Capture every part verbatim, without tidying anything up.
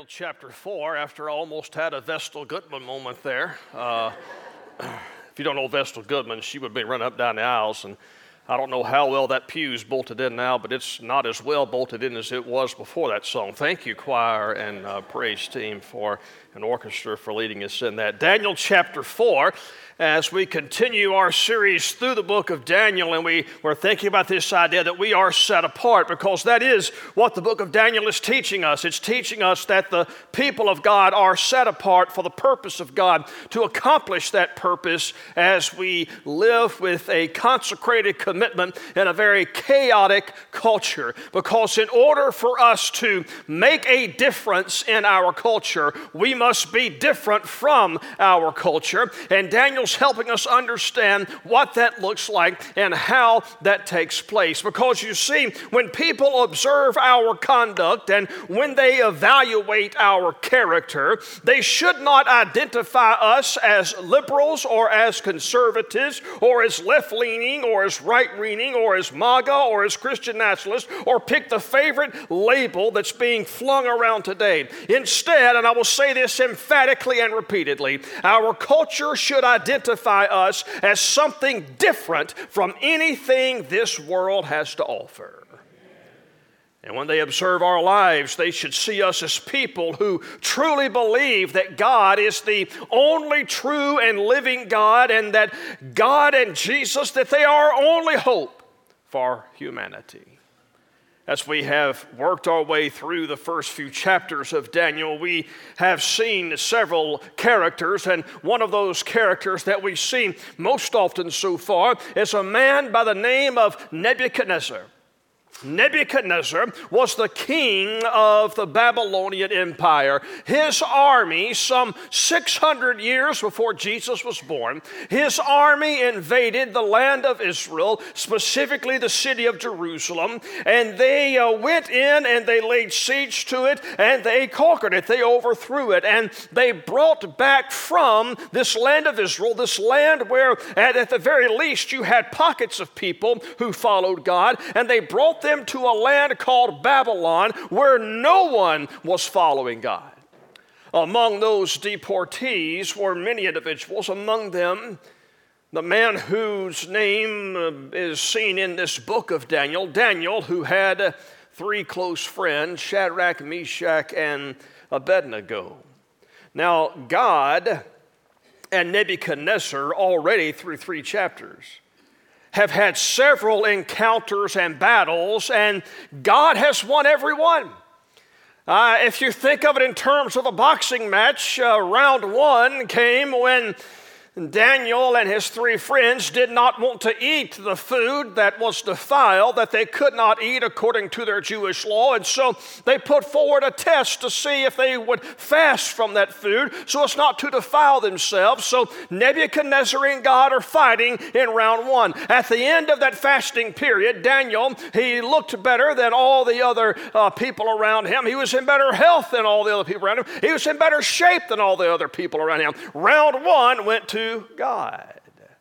chapter four, after I almost had a Vestal Goodman moment there. Uh, if you don't know Vestal Goodman, she would be running up down the aisles, and I don't know how well that pew's bolted in now, but it's not as well bolted in as it was before that song. Thank you, choir and uh, praise team, for an orchestra for leading us in that. Daniel chapter four, as we continue our series through the book of Daniel, and we were thinking about this idea that we are set apart, because that is what the book of Daniel is teaching us. It's teaching us that the people of God are set apart for the purpose of God, to accomplish that purpose as we live with a consecrated commitment in a very chaotic culture. Because in order for us to make a difference in our culture, we must be different from our culture. And Daniel's helping us understand what that looks like and how that takes place. Because you see, when people observe our conduct and when they evaluate our character, they should not identify us as liberals or as conservatives or as left-leaning or as right-leaning or as MAGA or as Christian nationalist, or pick the favorite label that's being flung around today. Instead, and I will say this emphatically and repeatedly, our culture should identify us as something different from anything this world has to offer. And when they observe our lives, they should see us as people who truly believe that God is the only true and living God, and that God and Jesus, that they are our only hope for humanity. As we have worked our way through the first few chapters of Daniel, we have seen several characters, and one of those characters that we've seen most often so far is a man by the name of Nebuchadnezzar. Nebuchadnezzar was the king of the Babylonian Empire. His army, some six hundred years before Jesus was born, his army invaded the land of Israel, specifically the city of Jerusalem, and they uh, went in and they laid siege to it, and they conquered it. They overthrew it, and they brought back from this land of Israel, this land where at, at the very least you had pockets of people who followed God, and they brought them to a land called Babylon, where no one was following God. Among those deportees were many individuals, among them the man whose name is seen in this book of Daniel, Daniel, who had three close friends, Shadrach, Meshach, and Abednego. Now, God and Nebuchadnezzar, already through three chapters, have had several encounters and battles, and God has won every one. Uh, if you think of it in terms of a boxing match, uh, round one came when Daniel and his three friends did not want to eat the food that was defiled, that they could not eat according to their Jewish law, and so they put forward a test to see if they would fast from that food so as not to defile themselves. So Nebuchadnezzar and God are fighting in round one. At the end of that fasting period, Daniel, he looked better than all the other uh, people around him. He was in better health than all the other people around him. He was in better shape than all the other people around him. Round one went to God.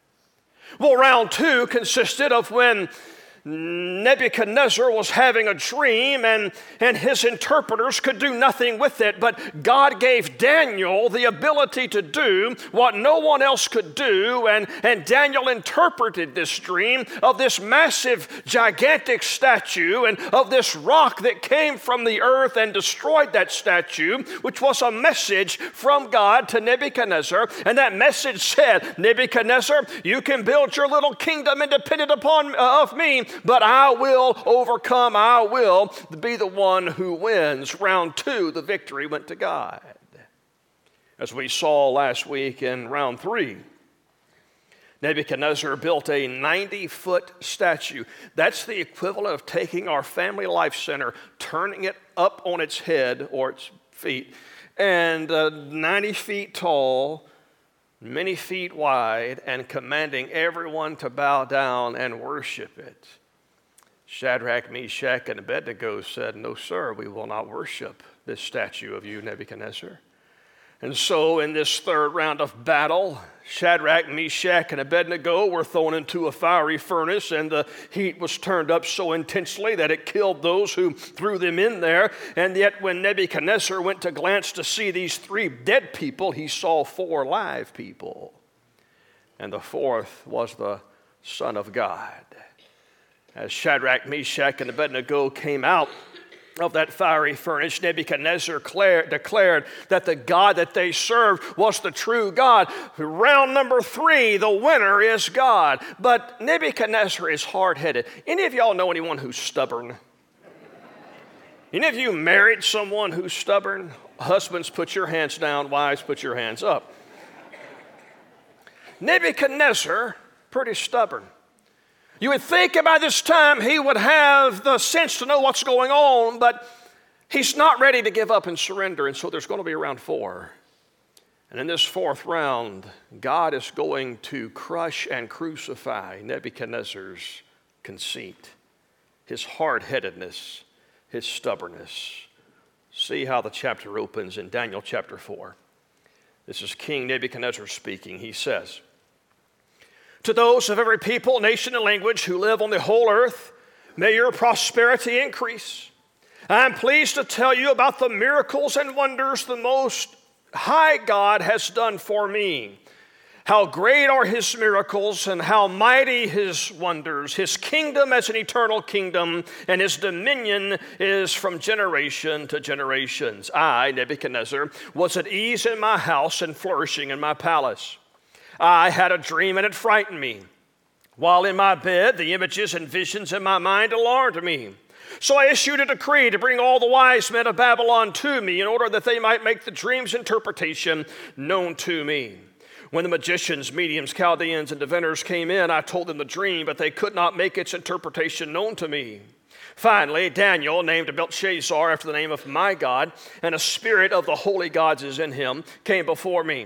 Well, round two consisted of when Nebuchadnezzar was having a dream, and, and his interpreters could do nothing with it, but God gave Daniel the ability to do what no one else could do, and, and Daniel interpreted this dream of this massive, gigantic statue and of this rock that came from the earth and destroyed that statue, which was a message from God to Nebuchadnezzar. And that message said, Nebuchadnezzar, you can build your little kingdom independent upon uh, of me, but I will overcome. I will be the one who wins. Round two, the victory went to God. As we saw last week in round three, Nebuchadnezzar built a ninety-foot statue. That's the equivalent of taking our family life center, turning it up on its head or its feet, and uh, ninety feet tall, many feet wide, and commanding everyone to bow down and worship it. Shadrach, Meshach, and Abednego said, "No, sir, we will not worship this statue of you, Nebuchadnezzar." And so in this third round of battle, Shadrach, Meshach, and Abednego were thrown into a fiery furnace, and the heat was turned up so intensely that it killed those who threw them in there. And yet when Nebuchadnezzar went to glance to see these three dead people, he saw four live people. And the fourth was the Son of God. As Shadrach, Meshach, and Abednego came out of that fiery furnace, Nebuchadnezzar declared, declared that the God that they served was the true God. Round number three, the winner is God. But Nebuchadnezzar is hard-headed. Any of y'all know anyone who's stubborn? Any of you married someone who's stubborn? Husbands, put your hands down. Wives, put your hands up. Nebuchadnezzar, pretty stubborn. You would think by this time he would have the sense to know what's going on, but he's not ready to give up and surrender, and so there's going to be a round four. And in this fourth round, God is going to crush and crucify Nebuchadnezzar's conceit, his hard-headedness, his stubbornness. See how the chapter opens in Daniel chapter four. This is King Nebuchadnezzar speaking. He says, "To those of every people, nation, and language who live on the whole earth, may your prosperity increase. I am pleased to tell you about the miracles and wonders the Most High God has done for me. How great are his miracles and how mighty his wonders. His kingdom is an eternal kingdom, and his dominion is from generation to generations. I, Nebuchadnezzar, was at ease in my house and flourishing in my palace. I had a dream and it frightened me. While in my bed, the images and visions in my mind alarmed me. So I issued a decree to bring all the wise men of Babylon to me in order that they might make the dream's interpretation known to me. When the magicians, mediums, Chaldeans, and diviners came in, I told them the dream, but they could not make its interpretation known to me. Finally, Daniel, named Belteshazzar after the name of my God, and a spirit of the holy gods is in him, came before me.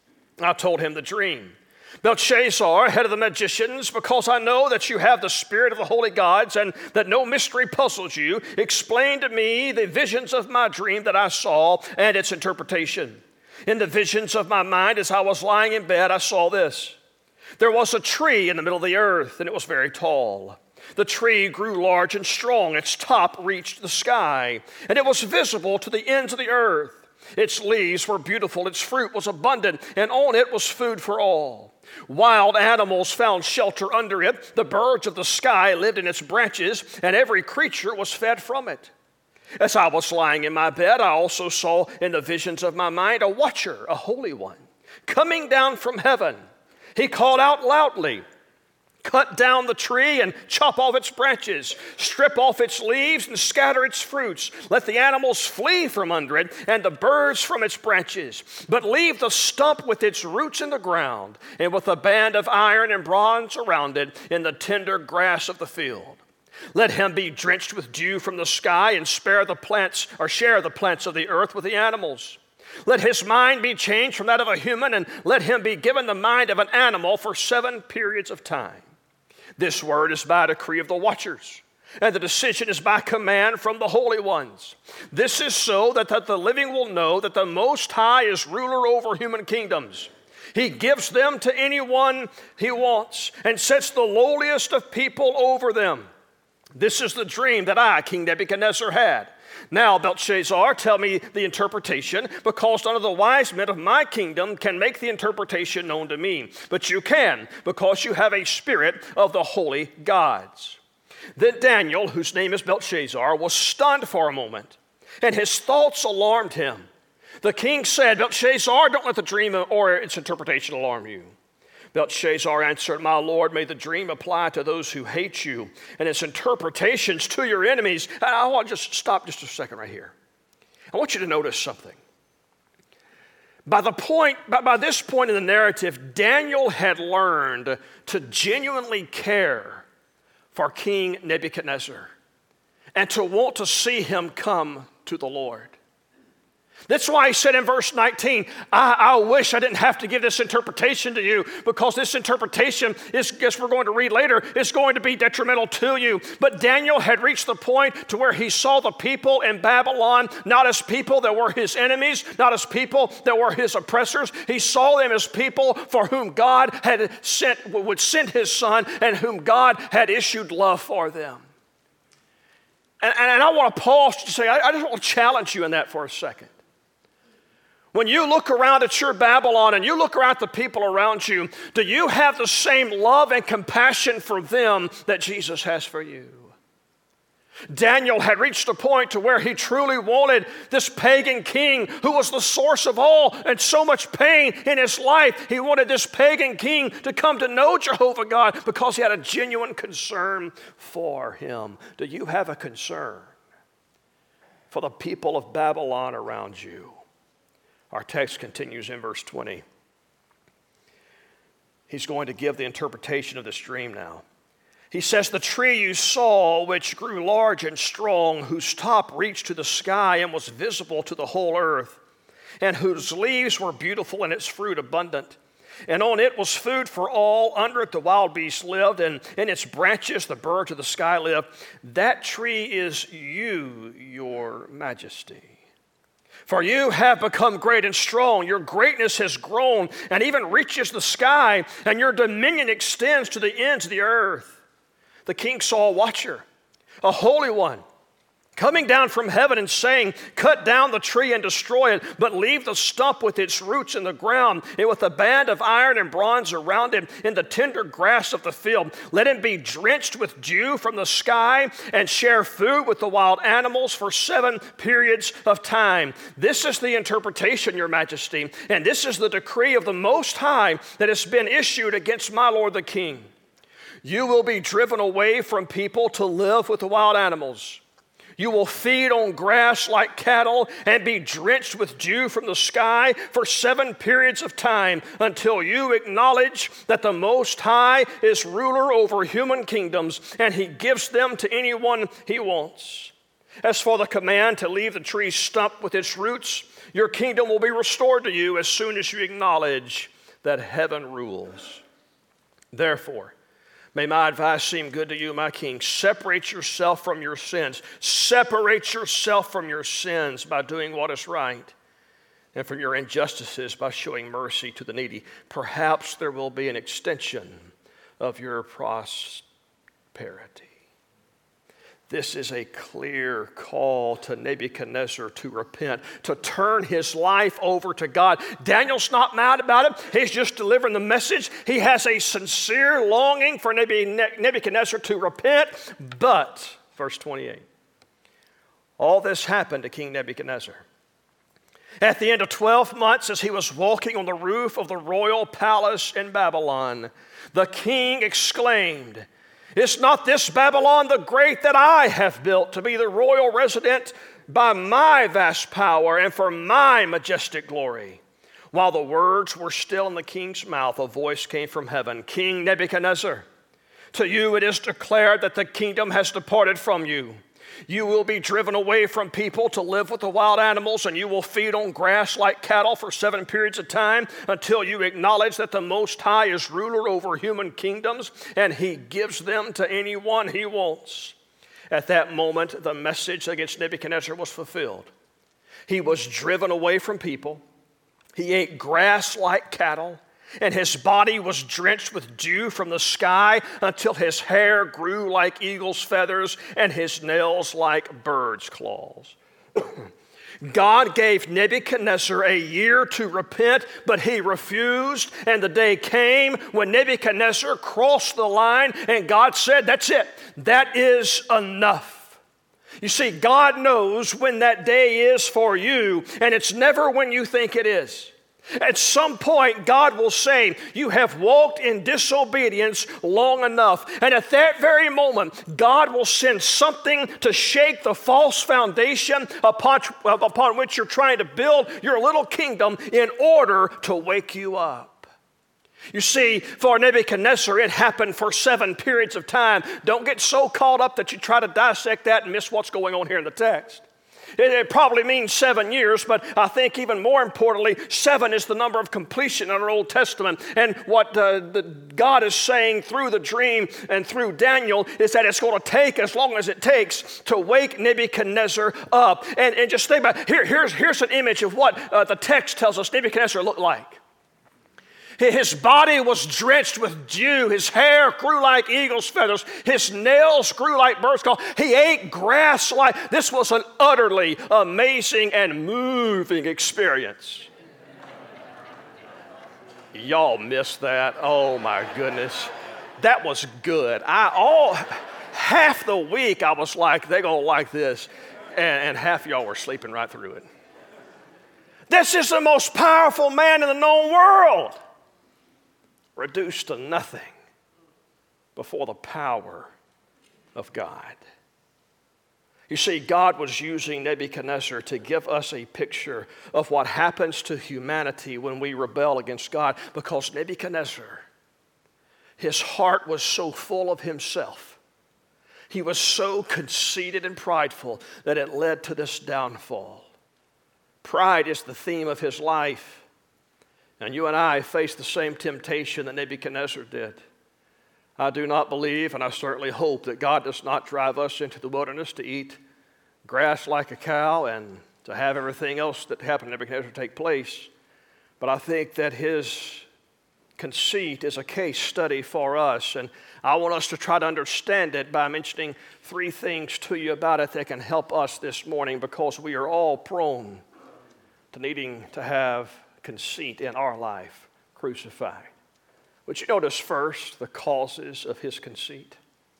I told him the dream. Belteshazzar, head of the magicians, because I know that you have the spirit of the holy gods and that no mystery puzzles you, explain to me the visions of my dream that I saw and its interpretation. In the visions of my mind, as I was lying in bed, I saw this. There was a tree in the middle of the earth, and it was very tall. The tree grew large and strong. Its top reached the sky, and it was visible to the ends of the earth. Its leaves were beautiful, its fruit was abundant, and on it was food for all. Wild animals found shelter under it. The birds of the sky lived in its branches, and every creature was fed from it. As I was lying in my bed, I also saw in the visions of my mind a watcher, a holy one, coming down from heaven. He called out loudly, "Cut down the tree and chop off its branches, strip off its leaves and scatter its fruits. Let the animals flee from under it and the birds from its branches. But leave the stump with its roots in the ground and with a band of iron and bronze around it in the tender grass of the field. Let him be drenched with dew from the sky and spare the plants or share the plants of the earth with the animals. Let his mind be changed from that of a human, and let him be given the mind of an animal for seven periods of time. This word is by decree of the watchers, and the decision is by command from the holy ones. This is so that, that the living will know that the Most High is ruler over human kingdoms. He gives them to anyone he wants and sets the lowliest of people over them. This is the dream that I, King Nebuchadnezzar, had. Now, Belteshazzar, tell me the interpretation, because none of the wise men of my kingdom can make the interpretation known to me. But you can, because you have a spirit of the holy gods." Then Daniel, whose name is Belteshazzar, was stunned for a moment, and his thoughts alarmed him. The king said, "Belteshazzar, don't let the dream or its interpretation alarm you." Belteshazzar answered, "My lord, may the dream apply to those who hate you, and its interpretations to your enemies." And I want to just stop just a second right here. I want you to notice something. By the point, by, by this point in the narrative, Daniel had learned to genuinely care for King Nebuchadnezzar and to want to see him come to the Lord. That's why he said in verse nineteen, I, I wish I didn't have to give this interpretation to you, because this interpretation is, guess we're going to read later, is going to be detrimental to you. But Daniel had reached the point to where he saw the people in Babylon not as people that were his enemies, not as people that were his oppressors. He saw them as people for whom God had sent, would send his son, and whom God had issued love for them. And, and I want to pause to say, I, I just want to challenge you in that for a second. When you look around at your Babylon and you look around at the people around you, do you have the same love and compassion for them that Jesus has for you? Daniel had reached a point to where he truly wanted this pagan king who was the source of all and so much pain in his life. He wanted this pagan king to come to know Jehovah God because he had a genuine concern for him. Do you have a concern for the people of Babylon around you? Our text continues in verse twenty. He's going to give the interpretation of this dream now. He says, the tree you saw, which grew large and strong, whose top reached to the sky and was visible to the whole earth, and whose leaves were beautiful and its fruit abundant. And on it was food for all. Under it the wild beasts lived, and in its branches the birds of the sky lived. That tree is you, your majesty. For you have become great and strong. Your greatness has grown and even reaches the sky, and your dominion extends to the ends of the earth. The king saw a watcher, a holy one, coming down from heaven and saying, cut down the tree and destroy it, but leave the stump with its roots in the ground, and with a band of iron and bronze around him in the tender grass of the field. Let him be drenched with dew from the sky and share food with the wild animals for seven periods of time. This is the interpretation, your majesty, and this is the decree of the Most High that has been issued against my lord the king. You will be driven away from people to live with the wild animals. You will feed on grass like cattle and be drenched with dew from the sky for seven periods of time, until you acknowledge that the Most High is ruler over human kingdoms, and he gives them to anyone he wants. As for the command to leave the tree's stump with its roots, your kingdom will be restored to you as soon as you acknowledge that heaven rules. Therefore, may my advice seem good to you, my king. Separate yourself from your sins. Separate yourself from your sins by doing what is right, and from your injustices by showing mercy to the needy. Perhaps there will be an extension of your prosperity. This is a clear call to Nebuchadnezzar to repent, to turn his life over to God. Daniel's not mad about it. He's just delivering the message. He has a sincere longing for Nebuchadnezzar to repent. But, verse twenty-eight, all this happened to King Nebuchadnezzar. At the end of twelve months, as he was walking on the roof of the royal palace in Babylon, the king exclaimed, is not this Babylon the great that I have built to be the royal resident by my vast power and for my majestic glory? While the words were still in the king's mouth, a voice came from heaven. King Nebuchadnezzar, to you it is declared that the kingdom has departed from you. You will be driven away from people to live with the wild animals, and you will feed on grass like cattle for seven periods of time, until you acknowledge that the Most High is ruler over human kingdoms, and he gives them to anyone he wants. At that moment, the message against Nebuchadnezzar was fulfilled. He was driven away from people. He ate grass like cattle, and his body was drenched with dew from the sky until his hair grew like eagle's feathers and his nails like bird's claws. God gave Nebuchadnezzar a year to repent, but he refused, and the day came when Nebuchadnezzar crossed the line, and God said, that's it. That is enough. You see, God knows when that day is for you, and it's never when you think it is. At some point, God will say, you have walked in disobedience long enough. And at that very moment, God will send something to shake the false foundation upon, upon which you're trying to build your little kingdom in order to wake you up. You see, for Nebuchadnezzar, it happened for seven periods of time. Don't get so caught up that you try to dissect that and miss what's going on here in the text. It, it probably means seven years, but I think even more importantly, seven is the number of completion in our Old Testament. And what uh, the, God is saying through the dream and through Daniel is that it's going to take as long as it takes to wake Nebuchadnezzar up. And, and just think about it. Here, here's, here's an image of what uh, the text tells us Nebuchadnezzar looked like. His body was drenched with dew. His hair grew like eagle's feathers. His nails grew like bird's claws. He ate grass like... This was an utterly amazing and moving experience. Y'all missed that. Oh, my goodness. That was good. I all half the week I was like, they're going to like this. And, and half y'all were sleeping right through it. This is the most powerful man in the known world. Reduced to nothing before the power of God. You see, God was using Nebuchadnezzar to give us a picture of what happens to humanity when we rebel against God, because Nebuchadnezzar, his heart was so full of himself. He was so conceited and prideful that it led to this downfall. Pride is the theme of his life. And you and I face the same temptation that Nebuchadnezzar did. I do not believe, and I certainly hope, that God does not drive us into the wilderness to eat grass like a cow and to have everything else that happened to Nebuchadnezzar take place. But I think that his conceit is a case study for us, and I want us to try to understand it by mentioning three things to you about it that can help us this morning, because we are all prone to needing to have conceit in our life crucified. Would you notice first the causes of his conceit?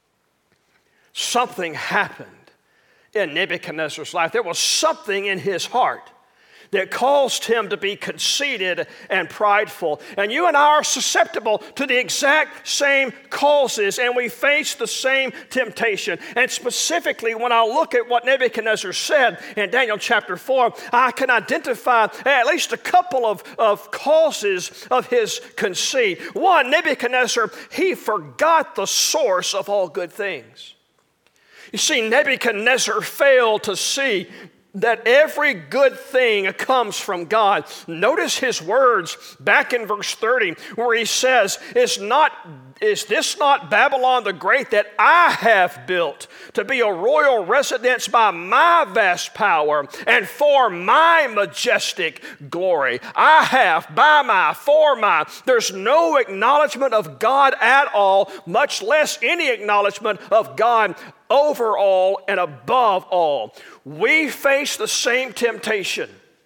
Something happened in Nebuchadnezzar's life. There was something in his heart that caused him to be conceited and prideful. And you and I are susceptible to the exact same causes, and we face the same temptation. And specifically, when I look at what Nebuchadnezzar said in Daniel chapter four, I can identify at least a couple of, of causes of his conceit. One, Nebuchadnezzar, he forgot the source of all good things. You see, Nebuchadnezzar failed to see that every good thing comes from God. Notice his words back in verse thirty, where he says, is not is this not Babylon the Great that I have built to be a royal residence by my vast power and for my majestic glory? I have, by my, for my. There's no acknowledgement of God at all, much less any acknowledgement of God over all and above all. We face the same temptation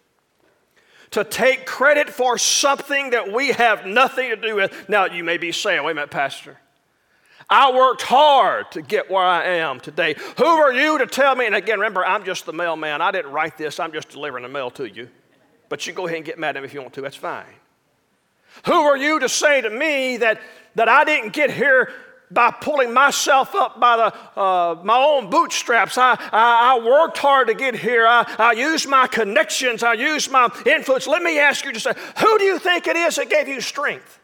to take credit for something that we have nothing to do with. Now, you may be saying, wait a minute, Pastor, I worked hard to get where I am today. Who are you to tell me? And again, remember, I'm just the mailman. I didn't write this. I'm just delivering the mail to you. But you go ahead and get mad at me if you want to. That's fine. Who are you to say to me that, that I didn't get here by pulling myself up by the, uh, my own bootstraps? I, I, I worked hard to get here. I, I used my connections. I used my influence. Let me ask you to say, who do you think it is that gave you strength?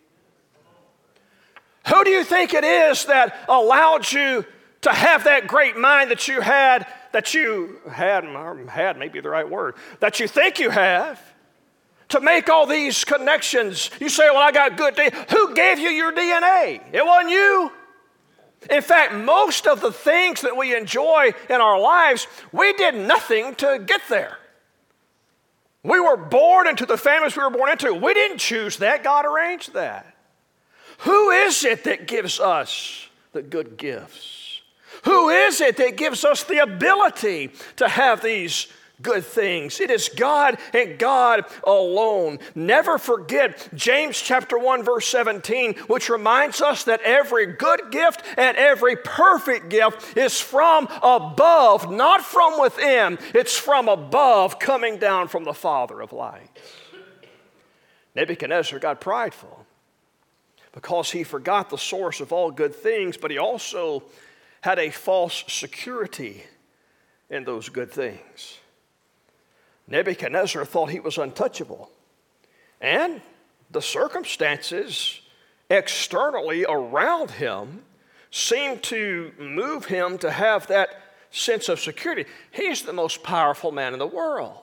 Who do you think it is that allowed you to have that great mind that you had, that you had, had may be the right word, that you think you have, to make all these connections? You say, well, I got good D N A. Who gave you your D N A? It wasn't you. In fact, most of the things that we enjoy in our lives, we did nothing to get there. We were born into the families we were born into. We didn't choose that. God arranged that. Who is it that gives us the good gifts? Who is it that gives us the ability to have these good things? It is God and God alone. Never forget James chapter one verse seventeen, which reminds us that every good gift and every perfect gift is from above, not from within. It's from above, coming down from the Father of lights. Nebuchadnezzar got prideful because he forgot the source of all good things, but he also had a false security in those good things. Nebuchadnezzar thought he was untouchable, and the circumstances externally around him seemed to move him to have that sense of security. He's the most powerful man in the world.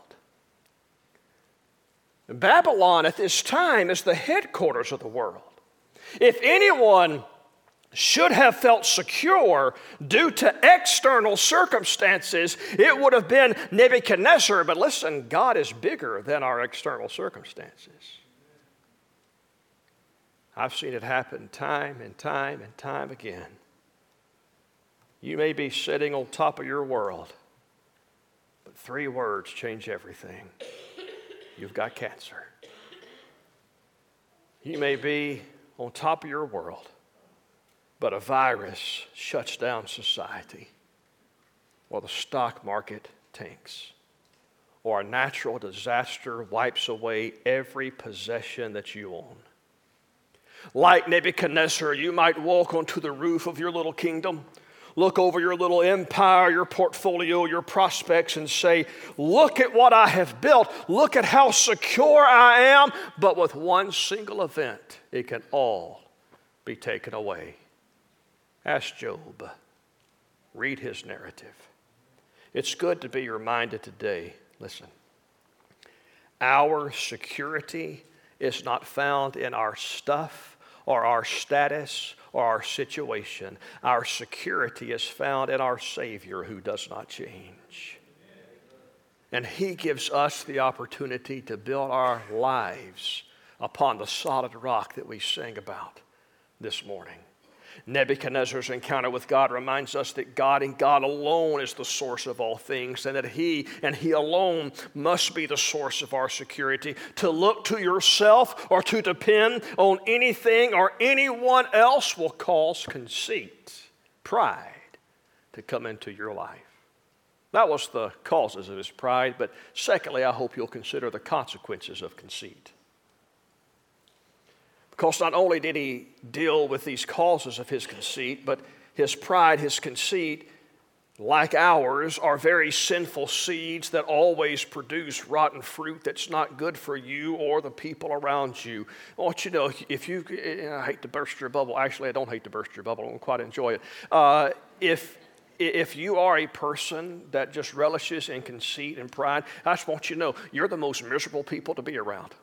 Babylon at this time is the headquarters of the world. If anyone should have felt secure due to external circumstances, it would have been Nebuchadnezzar. But listen, God is bigger than our external circumstances. I've seen it happen time and time and time again. You may be sitting on top of your world, but three words change everything. You've got cancer. You may be on top of your world, but a virus shuts down society, or the stock market tanks, or a natural disaster wipes away every possession that you own. Like Nebuchadnezzar, you might walk onto the roof of your little kingdom, look over your little empire, your portfolio, your prospects, and say, look at what I have built. Look at how secure I am. But with one single event, it can all be taken away. Ask Job. Read his narrative. It's good to be reminded today, listen, our security is not found in our stuff or our status or our situation. Our security is found in our Savior who does not change. And He gives us the opportunity to build our lives upon the solid rock that we sing about this morning. Nebuchadnezzar's encounter with God reminds us that God and God alone is the source of all things, and that He and He alone must be the source of our security. To look to yourself or to depend on anything or anyone else will cause conceit, pride, to come into your life. That was the causes of his pride, but secondly, I hope you'll consider the consequences of conceit. Because not only did he deal with these causes of his conceit, but his pride, his conceit, like ours, are very sinful seeds that always produce rotten fruit that's not good for you or the people around you. I want you to know, if you, I hate to burst your bubble. Actually, I don't hate to burst your bubble. I don't quite enjoy it. Uh, if If you are a person that just relishes in conceit and pride, I just want you to know, you're the most miserable people to be around.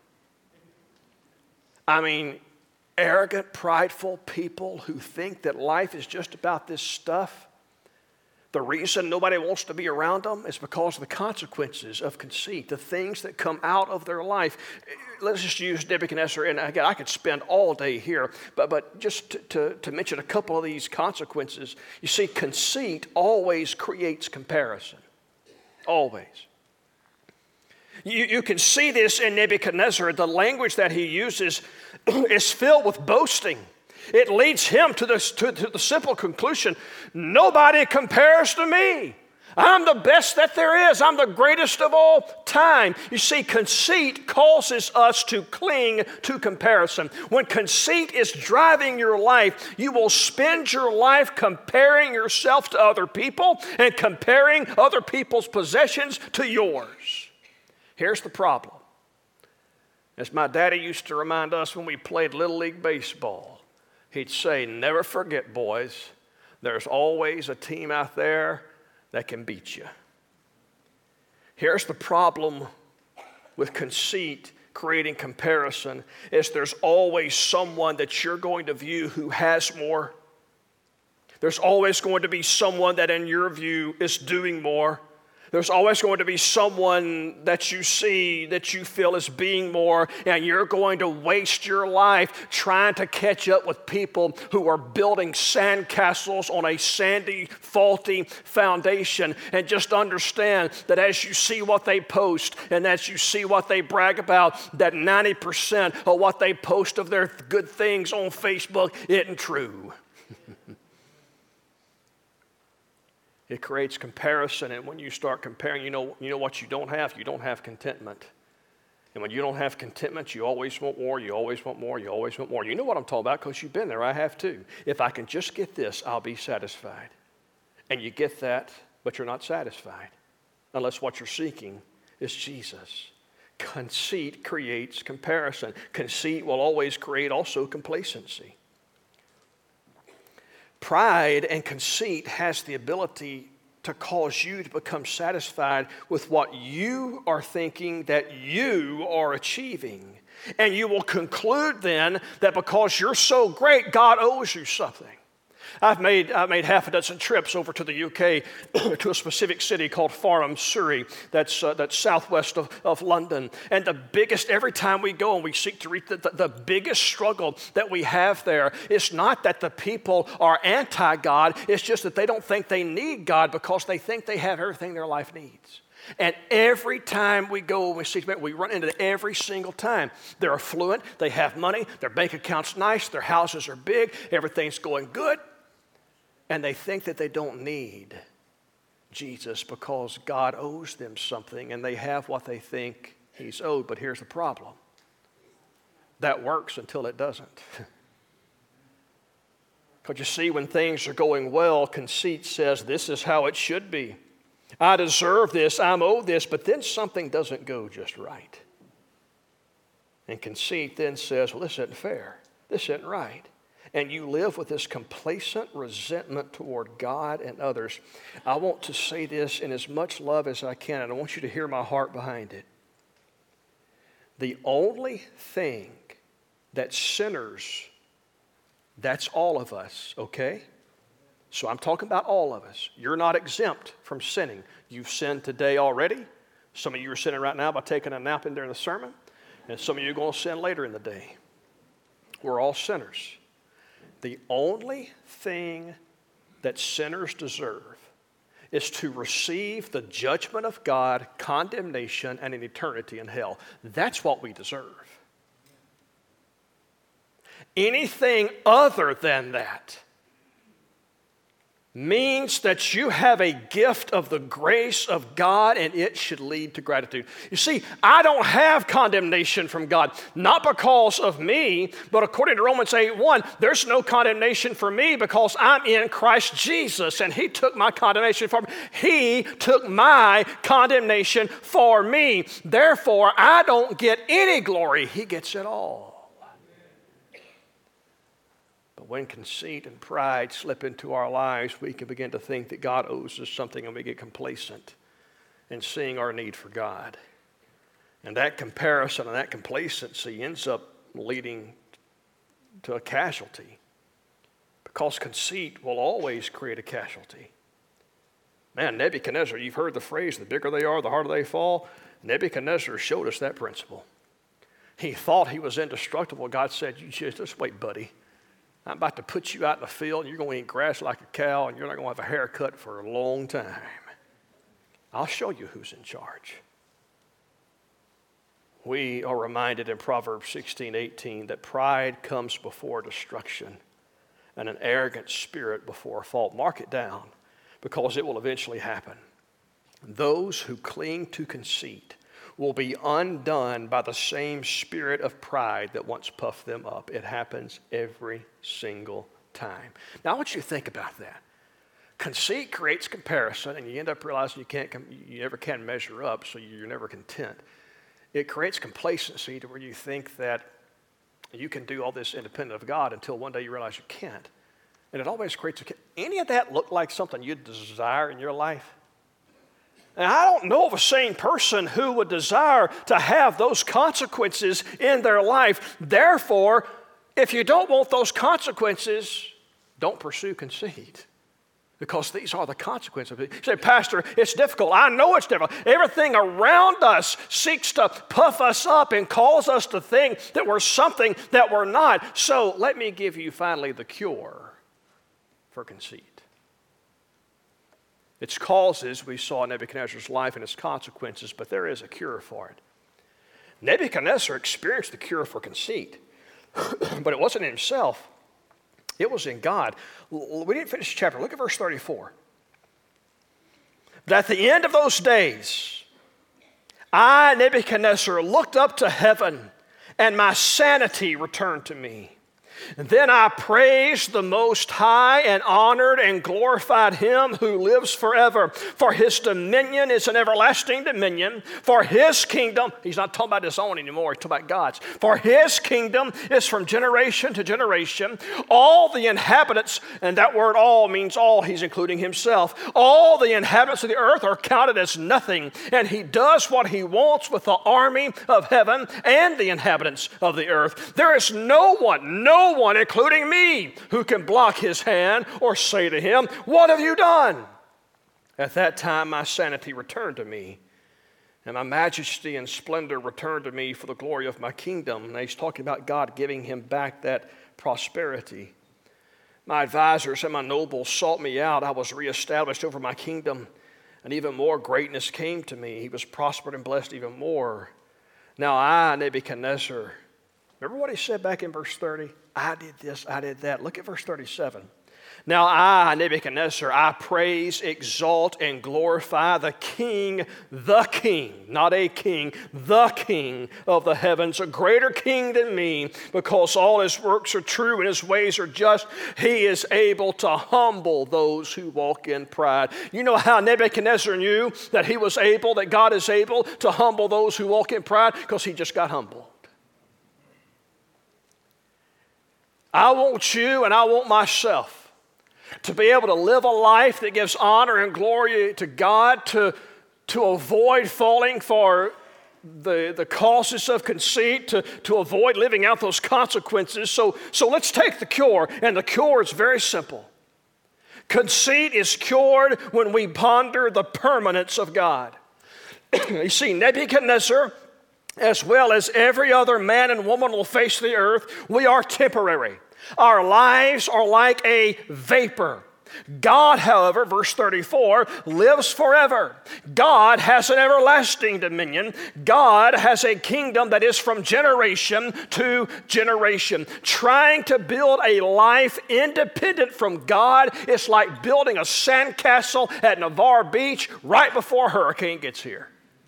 I mean, arrogant, prideful people who think that life is just about this stuff. The reason nobody wants to be around them is because of the consequences of conceit, the things that come out of their life. Let's just use Nebuchadnezzar, and again, I could spend all day here, but, but just to, to, to mention a couple of these consequences. You see, conceit always creates comparison. Always. You, you can see this in Nebuchadnezzar. The language that he uses is filled with boasting. It leads him to, this, to, to the simple conclusion, nobody compares to me. I'm the best that there is. I'm the greatest of all time. You see, conceit causes us to cling to comparison. When conceit is driving your life, you will spend your life comparing yourself to other people and comparing other people's possessions to yours. Here's the problem. As my daddy used to remind us when we played Little League Baseball, he'd say, never forget, boys, there's always a team out there that can beat you. Here's the problem with conceit creating comparison, is there's always someone that you're going to view who has more. There's always going to be someone that in your view is doing more. There's always going to be someone that you see that you feel is being more, and you're going to waste your life trying to catch up with people who are building sandcastles on a sandy, faulty foundation. And just understand that as you see what they post and as you see what they brag about, that ninety percent of what they post of their good things on Facebook isn't true. It creates comparison, and when you start comparing, you know, you know what you don't have? You don't have contentment. And when you don't have contentment, you always want more, you always want more, you always want more. You know what I'm talking about because you've been there. I have too. If I can just get this, I'll be satisfied. And you get that, but you're not satisfied unless what you're seeking is Jesus. Conceit creates comparison. Conceit will always create also complacency. Pride and conceit has the ability to cause you to become satisfied with what you are thinking that you are achieving. And you will conclude then that because you're so great, God owes you something. I've made, I've made half a dozen trips over to the U K to a specific city called Farnham, Surrey, that's, uh, that's southwest of, of London. And the biggest, every time we go and we seek to reach the, the, the biggest struggle that we have there is not that the people are anti-God, it's just that they don't think they need God because they think they have everything their life needs. And every time we go and we see, we run into it every single time. They're affluent, they have money, their bank account's nice, their houses are big, everything's going good. And they think that they don't need Jesus because God owes them something and they have what they think he's owed. But here's the problem. That works until it doesn't. Because you see, when things are going well, conceit says this is how it should be. I deserve this, I'm owed this, but then something doesn't go just right. And conceit then says, well, this isn't fair. This isn't right. And you live with this complacent resentment toward God and others. I want to say this in as much love as I can, and I want you to hear my heart behind it. The only thing that sinners, that's all of us, okay? So I'm talking about all of us. You're not exempt from sinning. You've sinned today already. Some of you are sinning right now by taking a nap in during the sermon, and some of you are going to sin later in the day. We're all sinners. The only thing that sinners deserve is to receive the judgment of God, condemnation, and an eternity in hell. That's what we deserve. Anything other than that means that you have a gift of the grace of God and it should lead to gratitude. You see, I don't have condemnation from God, not because of me, but according to Romans eight one, there's no condemnation for me because I'm in Christ Jesus and he took my condemnation for me. He took my condemnation for me. Therefore, I don't get any glory. He gets it all. When conceit and pride slip into our lives, we can begin to think that God owes us something and we get complacent in seeing our need for God. And that comparison and that complacency ends up leading to a casualty because conceit will always create a casualty. Man, Nebuchadnezzar, you've heard the phrase, the bigger they are, the harder they fall. Nebuchadnezzar showed us that principle. He thought he was indestructible. God said, you just, just wait, buddy. I'm about to put you out in the field, and you're going to eat grass like a cow, and you're not going to have a haircut for a long time. I'll show you who's in charge. We are reminded in Proverbs sixteen eighteen that pride comes before destruction and an arrogant spirit before a fall. Mark it down because it will eventually happen. Those who cling to conceit will be undone by the same spirit of pride that once puffed them up. It happens every single time. Now, I want you to think about that. Conceit creates comparison, and you end up realizing you can't, you never can measure up, so you're never content. It creates complacency to where you think that you can do all this independent of God until one day you realize you can't. And it always creates a, any of that look like something you desire in your life? And I don't know of a sane person who would desire to have those consequences in their life. Therefore, if you don't want those consequences, don't pursue conceit. Because these are the consequences. You say, Pastor, it's difficult. I know it's difficult. Everything around us seeks to puff us up and cause us to think that we're something that we're not. So let me give you finally the cure for conceit. Its causes, we saw in Nebuchadnezzar's life and its consequences, but there is a cure for it. Nebuchadnezzar experienced the cure for conceit, but it wasn't in himself. It was in God. We didn't finish the chapter. Look at verse thirty-four. But at the end of those days, I, Nebuchadnezzar, looked up to heaven, and my sanity returned to me. And then I praised the Most High and honored and glorified him who lives forever. For his dominion is an everlasting dominion. For his kingdom, he's not talking about his own anymore, he's talking about God's. For his kingdom is from generation to generation. All the inhabitants, and that word all means all, he's including himself. All the inhabitants of the earth are counted as nothing. And he does what he wants with the army of heaven and the inhabitants of the earth. There is no one, no one, including me, who can block his hand or say to him, "What have you done?" At that time my sanity returned to me, and my majesty and splendor returned to me for the glory of my kingdom. Now he's talking about God giving him back that prosperity. My advisors and my nobles sought me out. I was reestablished over my kingdom, and even more greatness came to me. He was prospered and blessed even more. Now I, Nebuchadnezzar, remember what he said back in verse thirty? I did this, I did that. Look at verse thirty-seven. Now I, Nebuchadnezzar, I praise, exalt, and glorify the King, the King, not a king, the King of the heavens, a greater King than me, because all his works are true and his ways are just. He is able to humble those who walk in pride. You know how Nebuchadnezzar knew that he was able, that God is able to humble those who walk in pride? Because he just got humbled. I want you and I want myself to be able to live a life that gives honor and glory to God, to, to avoid falling for the, the causes of conceit, to, to avoid living out those consequences. So, so let's take the cure, and the cure is very simple. Conceit is cured when we ponder the permanence of God. You see, Nebuchadnezzar, as well as every other man and woman on the face of the earth, we are temporary. Our lives are like a vapor. God, however, verse thirty-four, lives forever. God has an everlasting dominion. God has a kingdom that is from generation to generation. Trying to build a life independent from God is like building a sandcastle at Navarre Beach right before a hurricane gets here.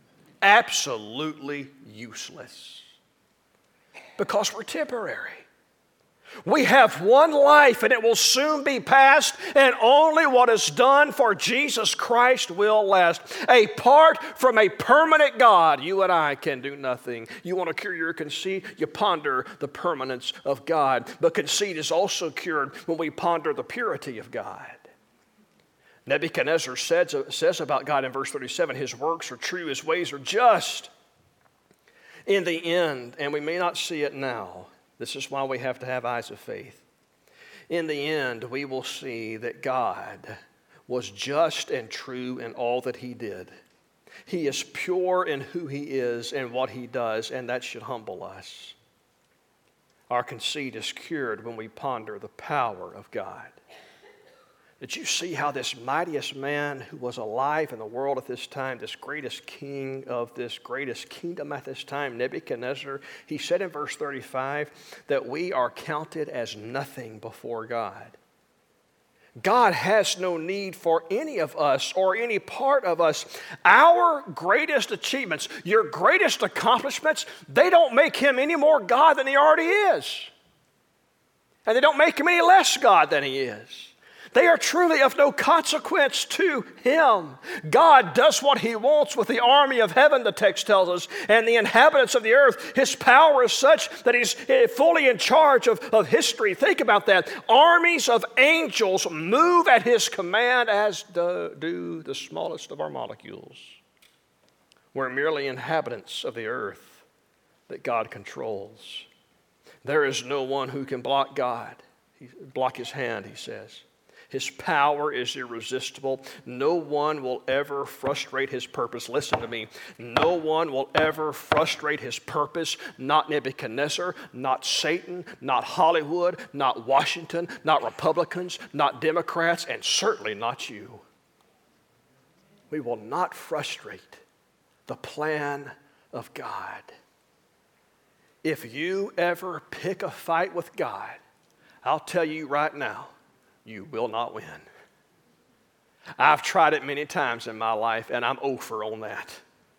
Absolutely useless. Because we're temporary. We have one life and it will soon be past, and only what is done for Jesus Christ will last. Apart from a permanent God, you and I can do nothing. You want to cure your conceit? You ponder the permanence of God. But conceit is also cured when we ponder the purity of God. Nebuchadnezzar says, says about God in verse thirty-seven, his works are true, his ways are just. In the end, and we may not see it now, this is why we have to have eyes of faith. In the end, we will see that God was just and true in all that he did. He is pure in who he is and what he does, and that should humble us. Our conceit is cured when we ponder the power of God. Did you see how this mightiest man who was alive in the world at this time, this greatest king of this greatest kingdom at this time, Nebuchadnezzar, he said in verse thirty-five that we are counted as nothing before God. God has no need for any of us or any part of us. Our greatest achievements, your greatest accomplishments, they don't make him any more God than he already is. And they don't make him any less God than he is. They are truly of no consequence to him. God does what he wants with the army of heaven, the text tells us, and the inhabitants of the earth. His power is such that he's fully in charge of, of history. Think about that. Armies of angels move at his command, as do, do the smallest of our molecules. We're merely inhabitants of the earth that God controls. There is no one who can block God. He, block his hand, he says. His power is irresistible. No one will ever frustrate his purpose. Listen to me. No one will ever frustrate his purpose. Not Nebuchadnezzar, not Satan, not Hollywood, not Washington, not Republicans, not Democrats, and certainly not you. We will not frustrate the plan of God. If you ever pick a fight with God, I'll tell you right now, you will not win. I've tried it many times in my life, and I'm over on that.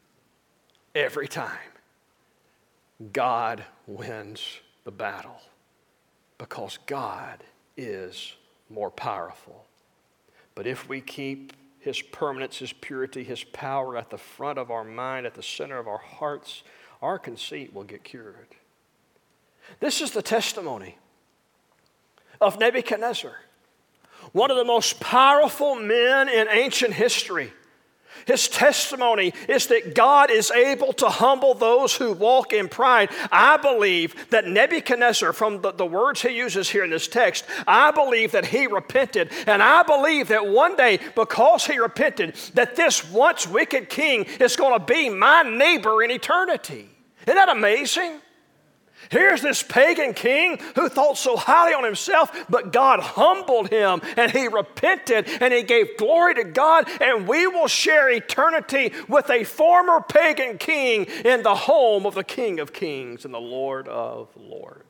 Every time, God wins the battle because God is more powerful. But if we keep His permanence, His purity, His power at the front of our mind, at the center of our hearts, our conceit will get cured. This is the testimony of Nebuchadnezzar, one of the most powerful men in ancient history. His testimony is that God is able to humble those who walk in pride. I believe that Nebuchadnezzar, from the, the words he uses here in this text, I believe that he repented. And I believe that one day, because he repented, that this once wicked king is going to be my neighbor in eternity. Isn't that amazing? Here's this pagan king who thought so highly on himself, but God humbled him and he repented and he gave glory to God, and we will share eternity with a former pagan king in the home of the King of Kings and the Lord of Lords.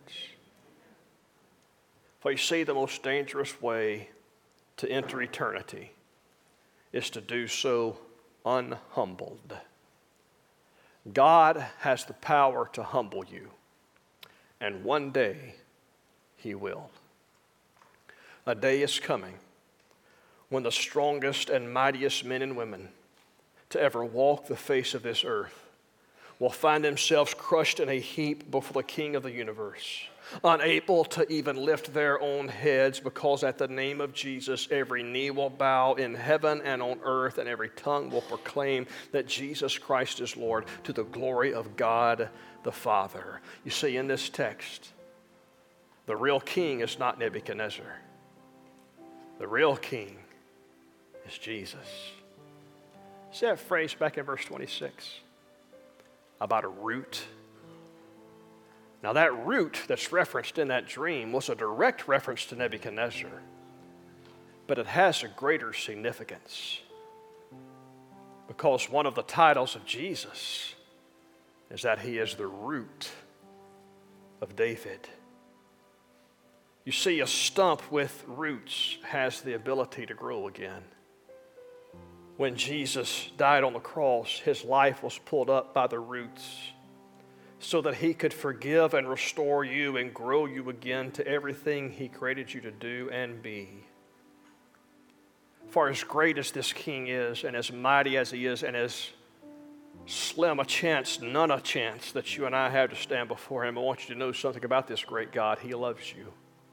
For you see, the most dangerous way to enter eternity is to do so unhumbled. God has the power to humble you. And one day, He will. A day is coming when the strongest and mightiest men and women to ever walk the face of this earth will find themselves crushed in a heap before the King of the universe, unable to even lift their own heads, because at the name of Jesus, every knee will bow in heaven and on earth, and every tongue will proclaim that Jesus Christ is Lord, to the glory of God the Father. You see, in this text, the real king is not Nebuchadnezzar. The real king is Jesus. See that phrase back in verse twenty-six about a root? Now, that root that's referenced in that dream was a direct reference to Nebuchadnezzar, but it has a greater significance, because one of the titles of Jesus is that He is the root of David. You see, a stump with roots has the ability to grow again. When Jesus died on the cross, His life was pulled up by the roots so that He could forgive and restore you and grow you again to everything He created you to do and be. For as great as this king is, and as mighty as he is, and as slim a chance, none a chance that you and I have to stand before Him, I want you to know something about this great God. He loves you.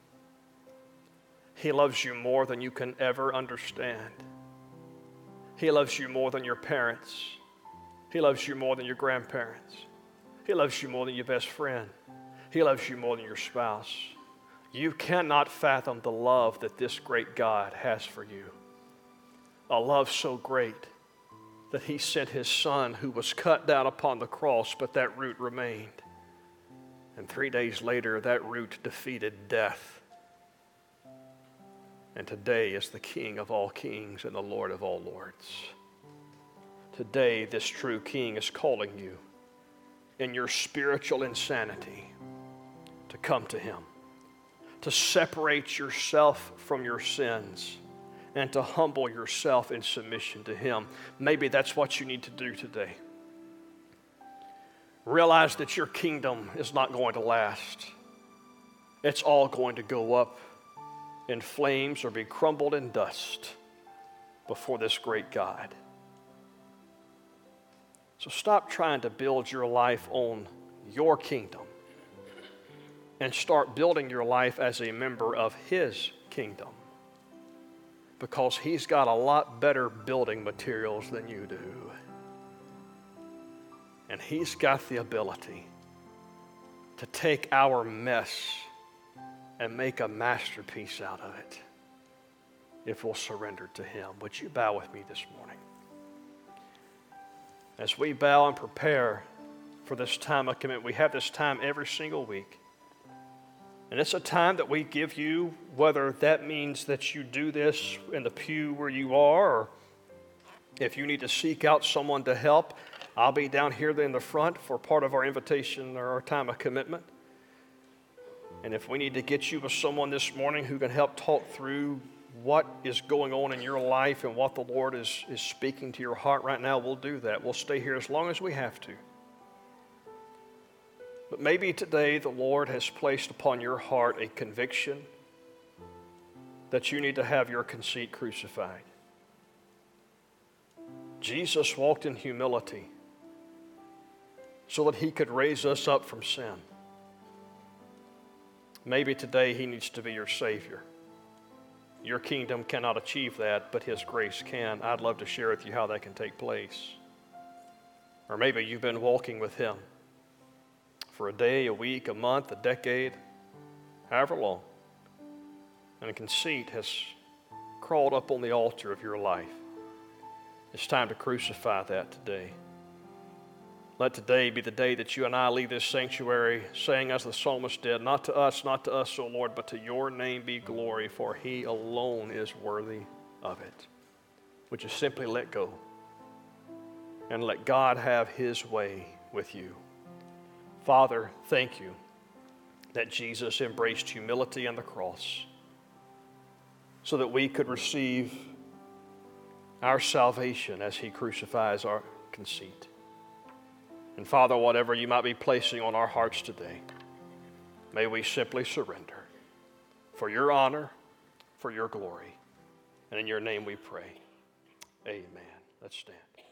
He loves you more than you can ever understand. He loves you more than your parents. He loves you more than your grandparents. He loves you more than your best friend. He loves you more than your spouse. You cannot fathom the love that this great God has for you. A love so great that He sent His Son, who was cut down upon the cross, but that root remained. And three days later, that root defeated death. And today is the King of all kings and the Lord of all lords. Today, this true King is calling you in your spiritual insanity to come to Him, to separate yourself from your sins, and to humble yourself in submission to Him. Maybe that's what you need to do today. Realize that your kingdom is not going to last. It's all going to go up in flames or be crumbled in dust before this great God. So stop trying to build your life on your kingdom and start building your life as a member of His kingdom, because He's got a lot better building materials than you do. And He's got the ability to take our mess and make a masterpiece out of it if we'll surrender to Him. Would you bow with me this morning? As we bow and prepare for this time of commitment, we have this time every single week. And it's a time that we give you, whether that means that you do this in the pew where you are, or if you need to seek out someone to help, I'll be down here in the front for part of our invitation or our time of commitment. And if we need to get you with someone this morning who can help talk through what is going on in your life and what the Lord is, is speaking to your heart right now, we'll do that. We'll stay here as long as we have to. But maybe today the Lord has placed upon your heart a conviction that you need to have your conceit crucified. Jesus walked in humility so that he could raise us up from sin. Maybe today he needs to be your Savior. Your kingdom cannot achieve that, but his grace can. I'd love to share with you how that can take place. Or maybe you've been walking with him for a day, a week, a month, a decade, however long, and conceit has crawled up on the altar of your life. It's time to crucify that today. Let today be the day that you and I leave this sanctuary saying as the psalmist did, not to us, not to us, O Lord, but to your name be glory, for he alone is worthy of it. Would you simply let go and let God have his way with you? Father, thank you that Jesus embraced humility on the cross so that we could receive our salvation as he crucifies our conceit. And Father, whatever you might be placing on our hearts today, may we simply surrender for your honor, for your glory. And in your name we pray. Amen. Let's stand.